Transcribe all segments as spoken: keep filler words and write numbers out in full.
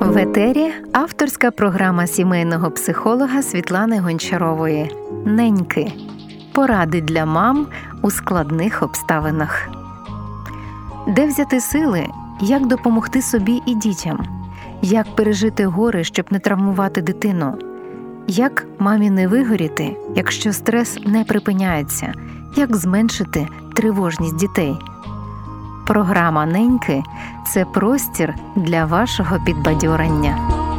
В етері авторська програма сімейного психолога Світлани Гончарової «Неньки. Поради для мам у складних обставинах». Де взяти сили, як допомогти собі і дітям? Як пережити горе, щоб не травмувати дитину? Як мамі не вигоріти, якщо стрес не припиняється? Як зменшити тривожність дітей? Програма «Неньки» – це простір для вашого підбадьорення.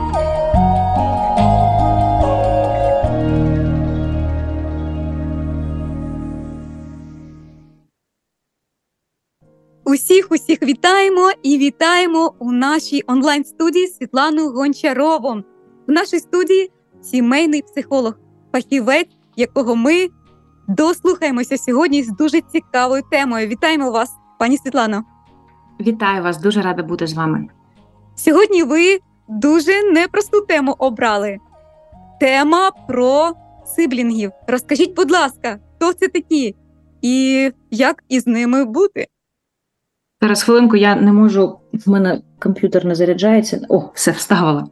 Усіх-усіх вітаємо і вітаємо у нашій онлайн-студії Світлану Гончарову. В нашій студії сімейний психолог, фахівець, якого ми дослухаємося сьогодні з дуже цікавою темою. Вітаємо вас, пані Світлано. Вітаю вас, дуже рада бути з вами. Сьогодні ви дуже непросту тему обрали. Тема про сиблінгів. Розкажіть, будь ласка, хто це такі і як із ними бути? Зараз хвилинку, я не можу, в мене комп'ютер не заряджається. О, все, вставила.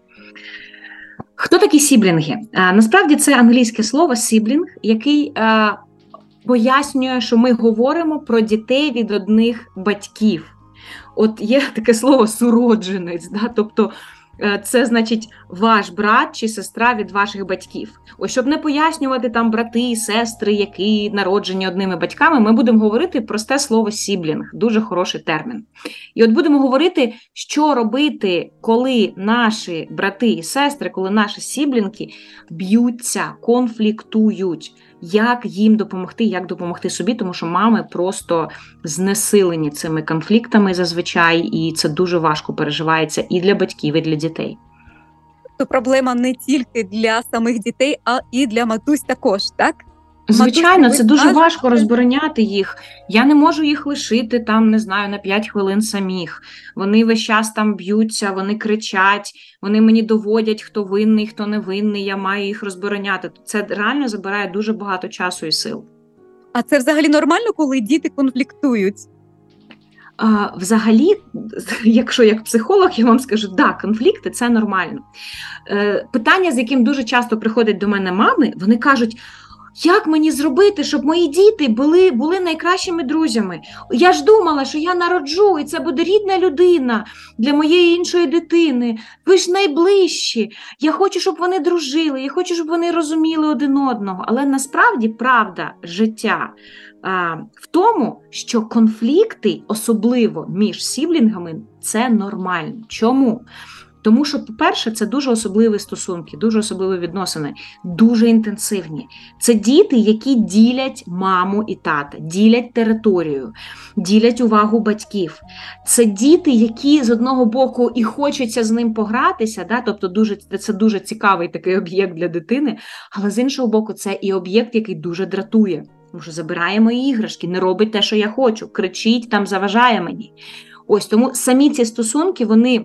Хто такі сіблінги? А, насправді це англійське слово «сіблінг», який а, пояснює, що ми говоримо про дітей від одних батьків. От є таке слово «суродженець», да? Тобто це, значить, ваш брат чи сестра від ваших батьків. Ось, щоб не пояснювати там брати і сестри, які народжені одними батьками, ми будемо говорити просте слово «сіблінг», дуже хороший термін. І от будемо говорити, що робити, коли наші брати і сестри, коли наші сіблінги б'ються, конфліктують. Як їм допомогти, як допомогти собі, тому що мами просто знесилені цими конфліктами зазвичай, і це дуже важко переживається і для батьків, і для дітей. То проблема не тільки для самих дітей, а і для матусь також, так? Звичайно, Матусь, це дуже кажете... важко розбороняти їх. Я не можу їх лишити там, не знаю, на п'ять хвилин самих. Вони весь час там б'ються, вони кричать, вони мені доводять, хто винний, хто не винний, я маю їх розбороняти. Це реально забирає дуже багато часу і сил. А це взагалі нормально, коли діти конфліктують? А, взагалі, якщо як психолог, я вам скажу, да, конфлікти – це нормально. Е, питання, з яким дуже часто приходять до мене мами, вони кажуть: як мені зробити, щоб мої діти були, були найкращими друзями? Я ж думала, що я народжу, і це буде рідна людина для моєї іншої дитини. Ви ж найближчі. Я хочу, щоб вони дружили, я хочу, щоб вони розуміли один одного. Але насправді правда життя а, в тому, що конфлікти, особливо між сіблінгами, це нормально. Чому? Тому що, по-перше, це дуже особливі стосунки, дуже особливі відносини, дуже інтенсивні. Це діти, які ділять маму і тата, ділять територію, ділять увагу батьків. Це діти, які з одного боку і хочеться з ним погратися, да? Тобто дуже, це дуже цікавий такий об'єкт для дитини, але з іншого боку це і об'єкт, який дуже дратує. Тому що забирає мої іграшки, не робить те, що я хочу, кричить, там заважає мені. Ось тому самі ці стосунки, вони...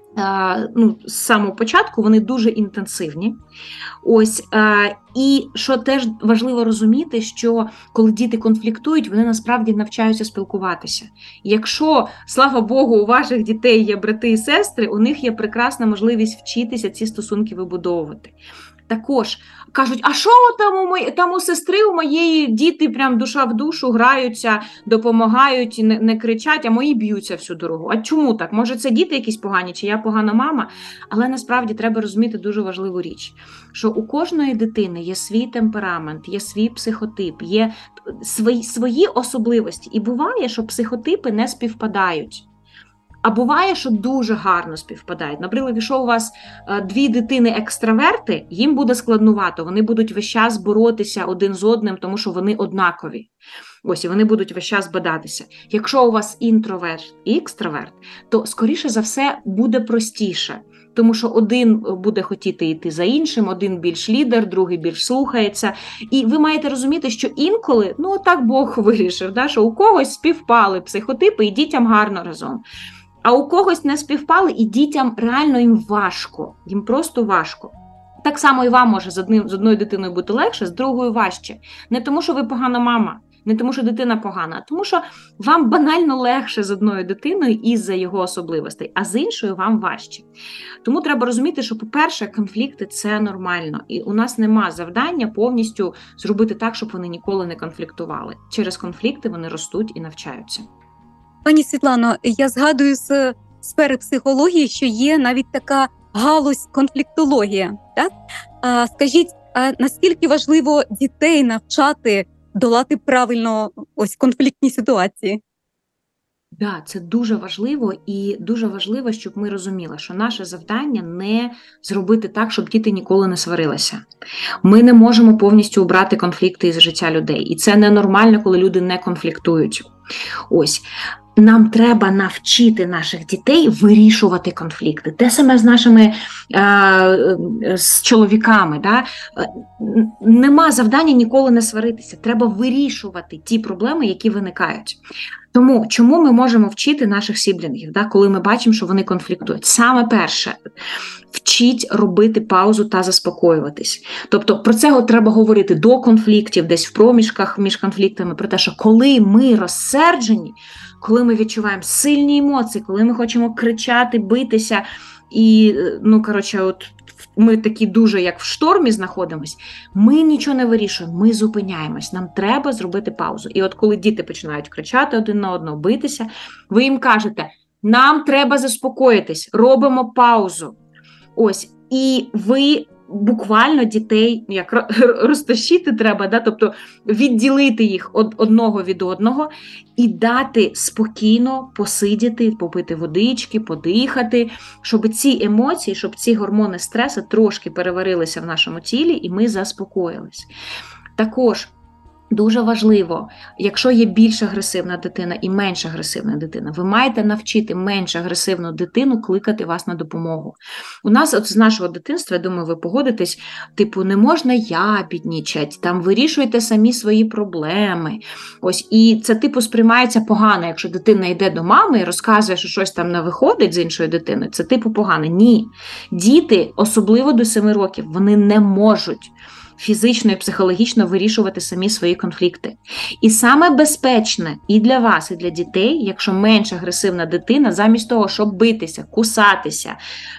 Ну, з самого початку вони дуже інтенсивні. Ось, і що теж важливо розуміти, що коли діти конфліктують, вони насправді навчаються спілкуватися. Якщо, слава Богу, у ваших дітей є брати і сестри, у них є прекрасна можливість вчитися ці стосунки вибудовувати. Також кажуть: а що там у, мої, там у сестри, у моєї діти прям душа в душу граються, допомагають, не, не кричать, а мої б'ються всю дорогу. А чому так? Може це діти якісь погані, чи я погана мама? Але насправді треба розуміти дуже важливу річ, що у кожної дитини є свій темперамент, є свій психотип, є свої, свої особливості. І буває, що психотипи не співпадають. А буває, що дуже гарно співпадають. Наприклад, якщо у вас дві дитини-екстраверти, їм буде складнувато, вони будуть весь час боротися один з одним, тому що вони однакові. Ось, і вони будуть весь час бадатися. Якщо у вас інтроверт і екстраверт, то, скоріше за все, буде простіше. Тому що один буде хотіти йти за іншим, один більш лідер, другий більш слухається. І ви маєте розуміти, що інколи, ну так Бог вирішив, да, що у когось співпали психотипи і дітям гарно разом. А у когось не співпали, і дітям реально їм важко, їм просто важко. Так само і вам може з, одним, з одною дитиною бути легше, з другою важче. Не тому, що ви погана мама, Не тому, що дитина погана, а тому, що вам банально легше з одною дитиною із-за його особливостей, а з іншою вам важче. Тому треба розуміти, що, по-перше, конфлікти – це нормально. І у нас нема завдання повністю зробити так, щоб вони ніколи не конфліктували. Через конфлікти вони ростуть і навчаються. Пані Світлано, я згадую з сфери психології, що є навіть така галузь конфліктологія. Так? А, скажіть, а наскільки важливо дітей навчати долати правильно ось конфліктні ситуації? Так, да, це дуже важливо, і дуже важливо, щоб ми розуміли, що наше завдання не зробити так, щоб діти ніколи не сварилися. Ми не можемо повністю убрати конфлікти із життя людей, і це ненормально, коли люди не конфліктують. Ось. Нам треба навчити наших дітей вирішувати конфлікти. Те саме з нашими е, з чоловіками. Да? Нема завдання ніколи не сваритися. Треба вирішувати ті проблеми, які виникають. Тому, чому ми можемо вчити наших сіблінгів, да, коли ми бачимо, що вони конфліктують? Саме перше, вчіть робити паузу та заспокоюватись. Тобто про це треба говорити до конфліктів, десь в проміжках між конфліктами, про те, що коли ми розсерджені, коли ми відчуваємо сильні емоції, коли ми хочемо кричати, битися, і, ну, коротше, от ми такі дуже, як в штормі знаходимось, ми нічого не вирішуємо, ми зупиняємось, нам треба зробити паузу. І от коли діти починають кричати один на одного, битися, ви їм кажете, нам треба заспокоїтись, робимо паузу. Ось, і ви буквально дітей як розташити треба, да? Тобто відділити їх од одного від одного і дати спокійно посидіти, попити водички, подихати, щоб ці емоції, щоб ці гормони стресу трошки переварилися в нашому тілі і ми заспокоїлись. Також дуже важливо, якщо є більш агресивна дитина і менш агресивна дитина, ви маєте навчити менш агресивну дитину кликати вас на допомогу. У нас от з нашого дитинства, я думаю, ви погодитесь, типу, не можна ябіднічать, там вирішуйте самі свої проблеми. Ось, і це типу сприймається погано, якщо дитина йде до мами і розказує, що щось там не виходить з іншою дитиною, це типу погано. Ні. Діти, особливо до семи років, вони не можуть фізично і психологічно вирішувати самі свої конфлікти. І саме безпечне і для вас, і для дітей, якщо менш агресивна дитина, замість того, щоб битися, кусатися,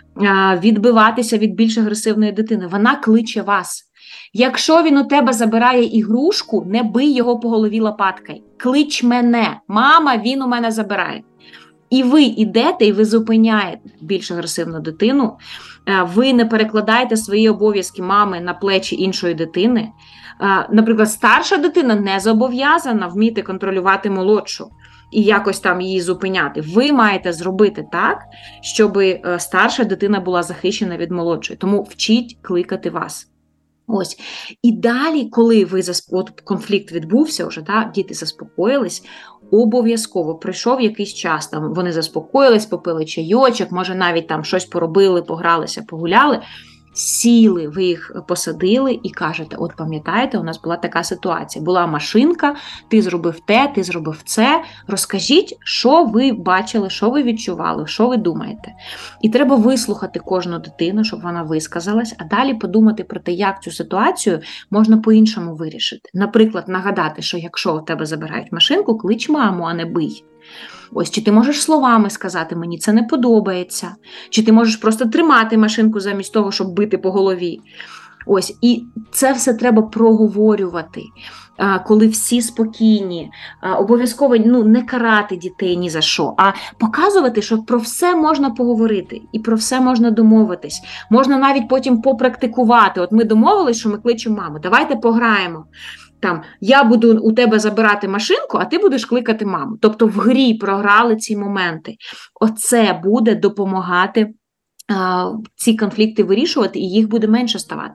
відбиватися від більш агресивної дитини, вона кличе вас. Якщо він у тебе забирає ігрушку, не бий його по голові лопаткою. Клич мене. Мама, він у мене забирає. І ви йдете, і ви зупиняєте більш агресивну дитину, ви не перекладаєте свої обов'язки мами на плечі іншої дитини. Наприклад, старша дитина не зобов'язана вміти контролювати молодшу і якось там її зупиняти. Ви маєте зробити так, щоб старша дитина була захищена від молодшої. Тому вчіть кликати вас. Ось. І далі, коли ви от конфлікт відбувся вже, да, діти заспокоїлись, обов'язково пройшов якийсь час, там вони заспокоїлись, попили чайочок, може навіть там щось поробили, погралися, погуляли, сіли, ви їх посадили і кажете, от пам'ятаєте, у нас була така ситуація, була машинка, ти зробив те, ти зробив це, розкажіть, що ви бачили, що ви відчували, що ви думаєте. І треба вислухати кожну дитину, щоб вона висказалась, а далі подумати про те, як цю ситуацію можна по-іншому вирішити. Наприклад, нагадати, що якщо у тебе забирають машинку, клич маму, а не бий. Ось, чи ти можеш словами сказати, мені це не подобається, чи ти можеш просто тримати машинку замість того, щоб бити по голові. Ось, і це все треба проговорювати, коли всі спокійні, обов'язково ну, не карати дітей ні за що, а показувати, що про все можна поговорити і про все можна домовитись. Можна навіть потім попрактикувати. От ми домовились, що ми кличемо маму, давайте пограємо. Там, я буду у тебе забирати машинку, а ти будеш кликати маму. Тобто в грі програли ці моменти. Оце буде допомагати а, ці конфлікти вирішувати, і їх буде менше ставати.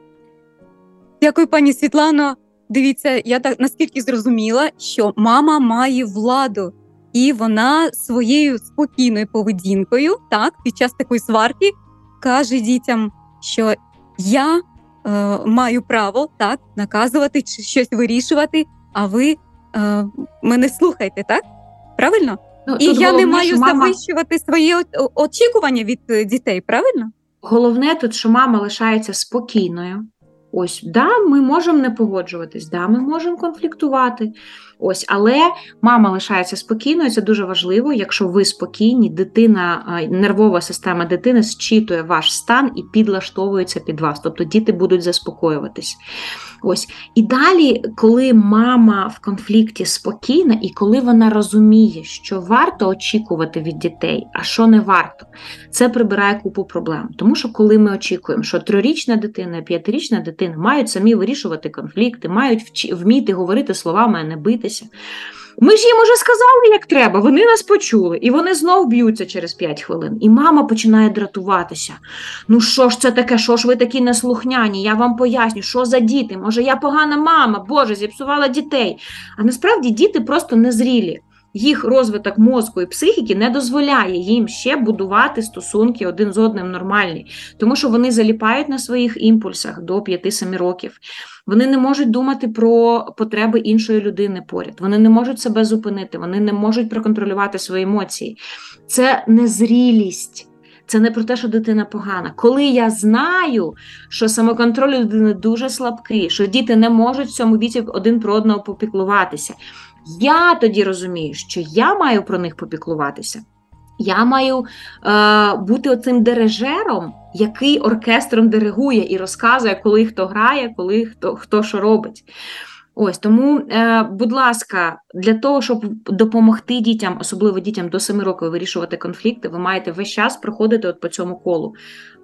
Дякую, пані Світлано. Дивіться, я так наскільки зрозуміла, що мама має владу. І вона своєю спокійною поведінкою, так, під час такої сварки, каже дітям, що я е, маю право, так, наказувати чи щось вирішувати, а ви е, мене слухайте, так? Правильно? Ну, і я головне, не маю мама... завищувати свої очікування від дітей, правильно? Головне тут, що мама лишається спокійною, Ось, да, ми можемо не погоджуватись, да, ми можемо конфліктувати. Ось, але мама лишається спокійною, це дуже важливо. Якщо ви спокійні, дитина, нервова система дитини зчитує ваш стан і підлаштовується під вас. Тобто діти будуть заспокоюватись. Ось. І далі, коли мама в конфлікті спокійна, і коли вона розуміє, що варто очікувати від дітей, а що не варто, це прибирає купу проблем. Тому що коли ми очікуємо, що трирічна дитина, п'ятирічна дитина мають самі вирішувати конфлікти, мають вміти говорити словами, а не битися. Ми ж їм уже сказали, як треба, вони нас почули, і вони знов б'ються через п'ять хвилин. І мама починає дратуватися. Ну що ж це таке, що ж ви такі неслухняні, я вам поясню, що за діти, може я погана мама, Боже, зіпсувала дітей. А насправді діти просто незрілі. Їх розвиток мозку і психіки не дозволяє їм ще будувати стосунки один з одним нормальні, тому що вони заліпають на своїх імпульсах до п'яти-семи років. Вони не можуть думати про потреби іншої людини поряд, вони не можуть себе зупинити, вони не можуть проконтролювати свої емоції. Це незрілість. Це не про те, що дитина погана. Коли я знаю, що самоконтроль людини дуже слабкий, що діти не можуть в цьому віці один про одного попіклуватися, я тоді розумію, що я маю про них попіклуватися. Я маю е, бути оцим дирижером, який оркестром диригує і розказує, коли хто грає, коли хто, хто що робить. Ось, тому, е, будь ласка, для того, щоб допомогти дітям, особливо дітям до семи років вирішувати конфлікти, ви маєте весь час проходити от по цьому колу.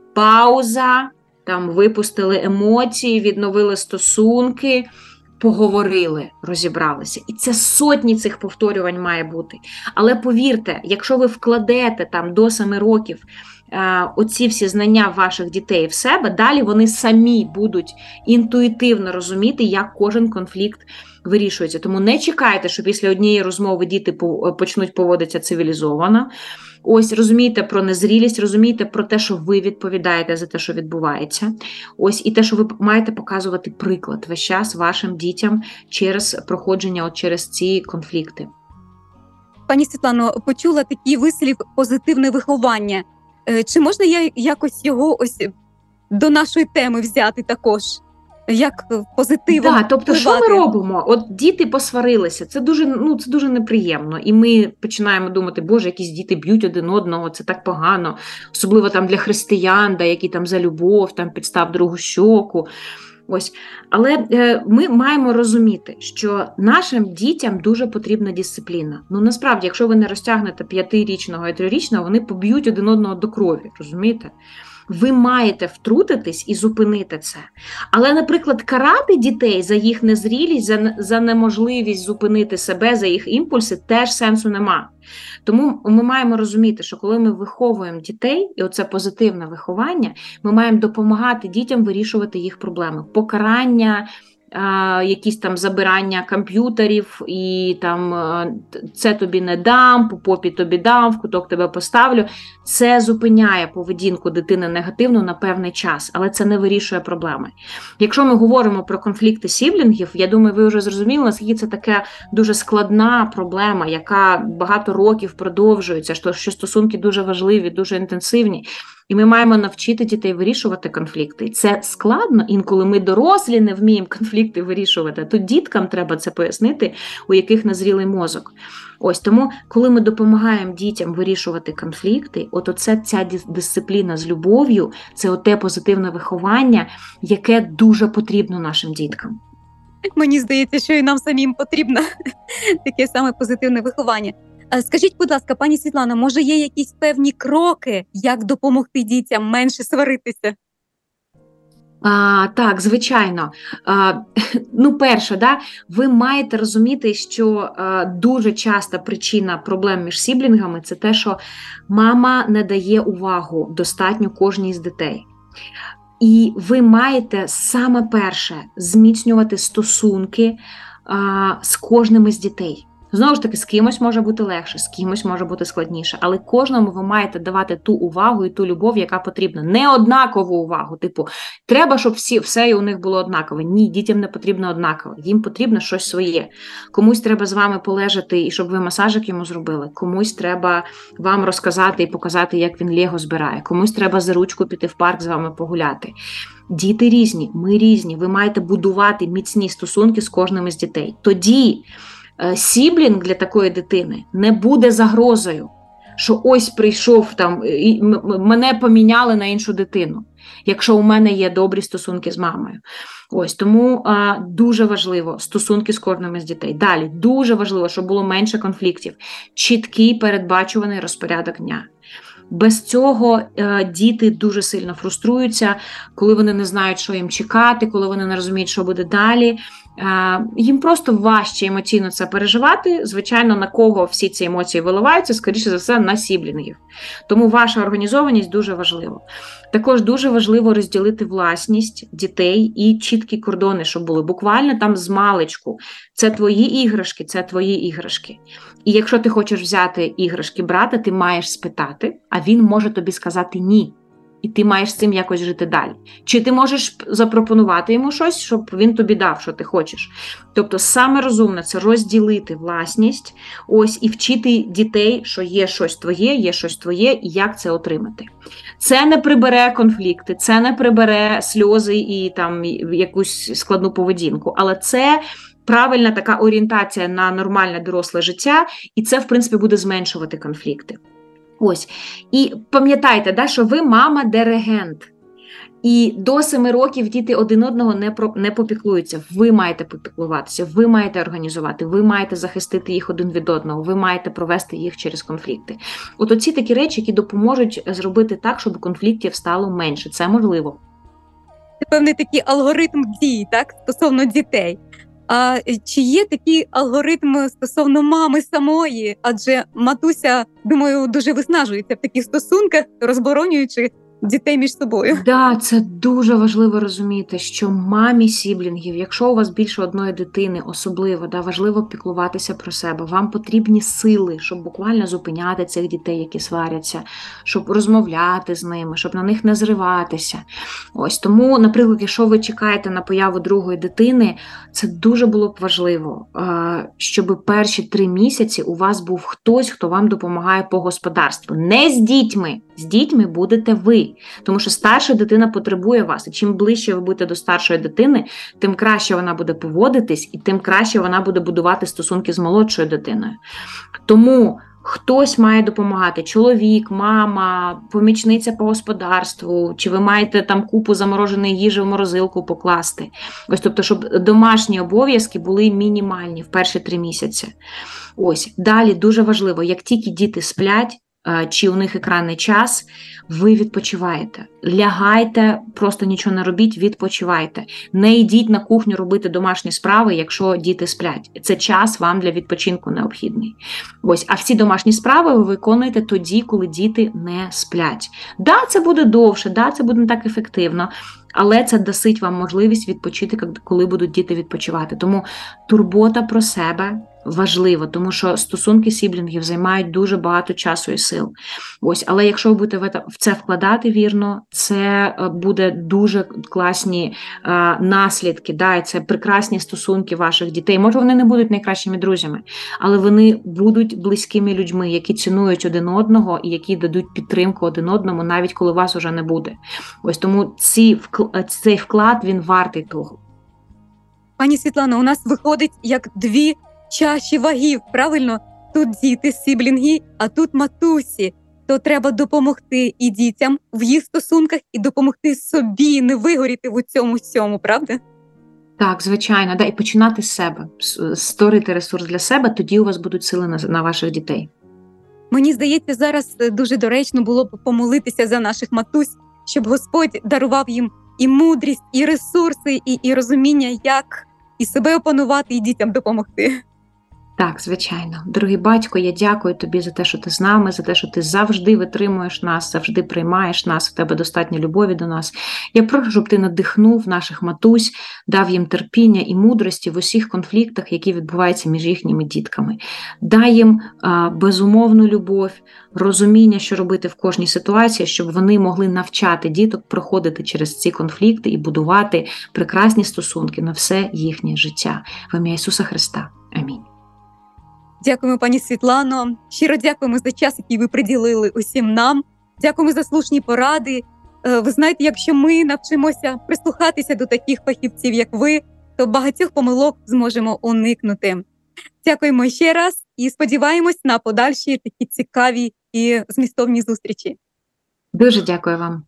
Пауза, там випустили емоції, відновили стосунки, поговорили, розібралися. І це сотні цих повторювань має бути. Але повірте, якщо ви вкладете там до семи років е, оці всі знання ваших дітей в себе, далі вони самі будуть інтуїтивно розуміти, як кожен конфлікт вирішується. Тому не чекайте, що після однієї розмови діти почнуть поводитися цивілізовано. Ось, розумієте про незрілість, розумієте про те, що ви відповідаєте за те, що відбувається. Ось, і те, що ви маєте показувати приклад весь час вашим дітям через проходження, от через ці конфлікти. Пані Світлано, почула такий вислів «позитивне виховання». Чи можна я якось його ось до нашої теми взяти також? Як позитивно да, тобто, впливати? Що ми робимо? От діти посварилися, це дуже, ну, це дуже неприємно. І ми починаємо думати, боже, якісь діти б'ють один одного, це так погано. Особливо там для християн, да, які там за любов, там підстав другу щоку. Ось. Але е, ми маємо розуміти, що нашим дітям дуже потрібна дисципліна. Ну, насправді, якщо ви не розтягнете п'ятирічного і трирічного, вони поб'ють один одного до крові, розумієте? Ви маєте втрутитись і зупинити це. Але, наприклад, карати дітей за їх незрілість, за, за неможливість зупинити себе, за їх імпульси, теж сенсу нема. Тому ми маємо розуміти, що коли ми виховуємо дітей, і оце позитивне виховання, ми маємо допомагати дітям вирішувати їх проблеми. Покарання, якісь там забирання комп'ютерів і там це тобі не дам, по попі тобі дам, в куток тебе поставлю. Це зупиняє поведінку дитини негативно на певний час, але це не вирішує проблеми. Якщо ми говоримо про конфлікти сіблінгів, я думаю, ви вже зрозуміли, наскільки це така дуже складна проблема, яка багато років продовжується, що стосунки дуже важливі, дуже інтенсивні. І ми маємо навчити дітей вирішувати конфлікти. І це складно, інколи ми дорослі не вміємо конфлікти вирішувати. Тут діткам треба це пояснити, у яких назрілий мозок. Ось тому, коли ми допомагаємо дітям вирішувати конфлікти, от оце ця дисципліна з любов'ю, це оте позитивне виховання, яке дуже потрібно нашим діткам. Мені здається, що і нам самим потрібно таке саме позитивне виховання. Скажіть, будь ласка, пані Світлана, може є якісь певні кроки, як допомогти дітям менше сваритися? А, так, звичайно. А, ну, перше, да, ви маєте розуміти, що а, дуже часта причина проблем між сіблінгами – це те, що мама не дає увагу достатньо кожній з дітей. І ви маєте саме перше зміцнювати стосунки а, з кожним із дітей. Знову ж таки, з кимось може бути легше, з кимось може бути складніше, але кожному ви маєте давати ту увагу і ту любов, яка потрібна. Не однакову увагу, типу, треба, щоб всі, все у них було однакове. Ні, дітям не потрібно однаково, їм потрібно щось своє. Комусь треба з вами полежати і щоб ви масажик йому зробили, комусь треба вам розказати і показати, як він лего збирає, комусь треба за ручку піти в парк з вами погуляти. Діти різні, ми різні, ви маєте будувати міцні стосунки з кожним із дітей. Тоді сіблінг для такої дитини не буде загрозою, що ось прийшов там, і мене поміняли на іншу дитину, якщо у мене є добрі стосунки з мамою. Ось, тому а, дуже важливо стосунки з кожним із дітей. Далі, дуже важливо, щоб було менше конфліктів. Чіткий передбачуваний розпорядок дня. Без цього е, діти дуже сильно фруструються, коли вони не знають, що їм чекати, коли вони не розуміють, що буде далі. Е, їм просто важче емоційно це переживати. Звичайно, на кого всі ці емоції виливаються, скоріше за все, на сіблінгів. Тому ваша організованість дуже важлива. Також дуже важливо розділити власність дітей і чіткі кордони, щоб були буквально там з маличку. Це твої іграшки, це твої іграшки. І якщо ти хочеш взяти іграшки брата, ти маєш спитати, а він може тобі сказати ні. І ти маєш з цим якось жити далі. Чи ти можеш запропонувати йому щось, щоб він тобі дав, що ти хочеш. Тобто саме розумне – це розділити власність, ось і вчити дітей, що є щось твоє, є щось твоє, і як це отримати. Це не прибере конфлікти, це не прибере сльози і там якусь складну поведінку, але це правильна така орієнтація на нормальне доросле життя, і це, в принципі, буде зменшувати конфлікти. Ось. І пам'ятайте, да, що ви мама-диригент. І до семи років діти один одного не, про, не попіклуються. Ви маєте попіклуватися, ви маєте організувати, ви маєте захистити їх один від одного, ви маєте провести їх через конфлікти. От оці такі речі, які допоможуть зробити так, щоб конфліктів стало менше. Це можливо. Це певний такий алгоритм дій, так, стосовно дітей. А чи є такий алгоритм стосовно мами самої? Адже матуся, думаю, дуже виснажується в таких стосунках, розборонюючи дітей між собою. Так, да, це дуже важливо розуміти, що мамі сіблінгів, якщо у вас більше одної дитини, особливо, да, важливо піклуватися про себе. Вам потрібні сили, щоб буквально зупиняти цих дітей, які сваряться, щоб розмовляти з ними, щоб на них не зриватися. Ось тому, наприклад, якщо ви чекаєте на появу другої дитини, це дуже було б важливо, щоб перші три місяці у вас був хтось, хто вам допомагає по господарству. Не з дітьми. З дітьми будете ви. Тому що старша дитина потребує вас. І чим ближче ви будете до старшої дитини, тим краще вона буде поводитись, і тим краще вона буде будувати стосунки з молодшою дитиною. Тому хтось має допомагати. Чоловік, мама, помічниця по господарству, чи ви маєте там купу замороженої їжі в морозилку покласти. Ось, тобто, щоб домашні обов'язки були мінімальні в перші три місяці. Ось. Далі дуже важливо, як тільки діти сплять, чи у них екранний час, ви відпочиваєте. Лягайте, просто нічого не робіть, відпочивайте. Не йдіть на кухню робити домашні справи, якщо діти сплять. Це час вам для відпочинку необхідний. Ось, а всі домашні справи ви виконуєте тоді, коли діти не сплять. Да, це буде довше, да, це буде не так ефективно, але це дасть вам можливість відпочити, коли будуть діти відпочивати. Тому турбота про себе важливо, тому що стосунки сіблінгів займають дуже багато часу і сил. Ось, але якщо ви будете в це вкладати вірно, це буде дуже класні а, наслідки, да, і це прекрасні стосунки ваших дітей. Може, вони не будуть найкращими друзями, але вони будуть близькими людьми, які цінують один одного і які дадуть підтримку один одному, навіть коли вас уже не буде. Ось тому ці, цей вклад, він вартий того. Пані Світлано, у нас виходить як дві чаші вагів, правильно? Тут діти, сіблінги, а тут матусі. То треба допомогти і дітям в їх стосунках, і допомогти собі не вигоріти в цьому всьому, правда? Так, звичайно. Да, і починати з себе. Створити ресурс для себе, тоді у вас будуть сили на, на ваших дітей. Мені здається, зараз дуже доречно було б помолитися за наших матусь, щоб Господь дарував їм і мудрість, і ресурси, і, і розуміння, як і себе опанувати, і дітям допомогти. Так, звичайно. Дорогий батько, я дякую тобі за те, що ти з нами, за те, що ти завжди витримуєш нас, завжди приймаєш нас, в тебе достатньо любові до нас. Я прошу, щоб ти надихнув наших матусь, дав їм терпіння і мудрості в усіх конфліктах, які відбуваються між їхніми дітками. Дай їм а, безумовну любов, розуміння, що робити в кожній ситуації, щоб вони могли навчати діток проходити через ці конфлікти і будувати прекрасні стосунки на все їхнє життя. В ім'я Ісуса Христа. Амінь. Дякуємо, пані Світлано. Щиро дякуємо за час, який ви приділили усім нам. Дякуємо за слушні поради. Ви знаєте, якщо ми навчимося прислухатися до таких фахівців, як ви, то багатьох помилок зможемо уникнути. Дякуємо ще раз і сподіваємось на подальші такі цікаві і змістовні зустрічі. Дуже дякую вам.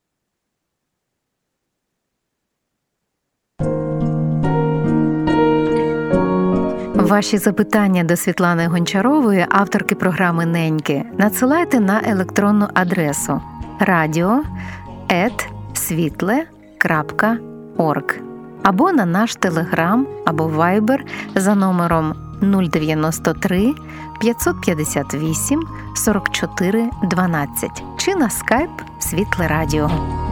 Ваші запитання до Світлани Гончарової, авторки програми «Неньки», надсилайте на електронну адресу радіо ет світле крапка орг або на наш телеграм або вайбер за номером нуль дев'яносто три п'ятсот п'ятдесят вісім сорок чотири дванадцять чи на скайп «Світле Радіо».